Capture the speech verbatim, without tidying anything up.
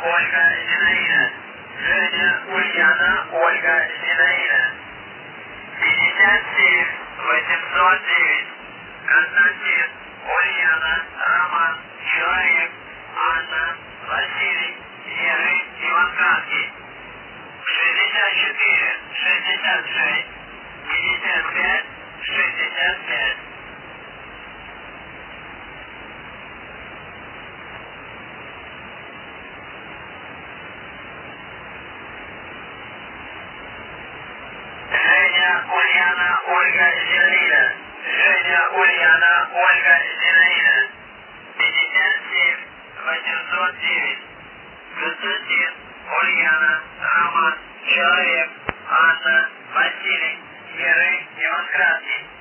Ольга Зинаида. Женя Ульяна Ольга Зинаида. пятьдесят семь восемьсот девять. Константин Ульяна Роман Человек Анна Василий Еры Иван Краский. шестьдесят четыре шестьдесят шесть пятьдесят пять шестьдесят пять. Женя Ульяна Ольга Зинаида. Женя Ульяна Ольга Зинаида. пятьдесят семь восемьсот девять. Константин Ульяна Роман Человек Анна Василий Еры Иван Краский.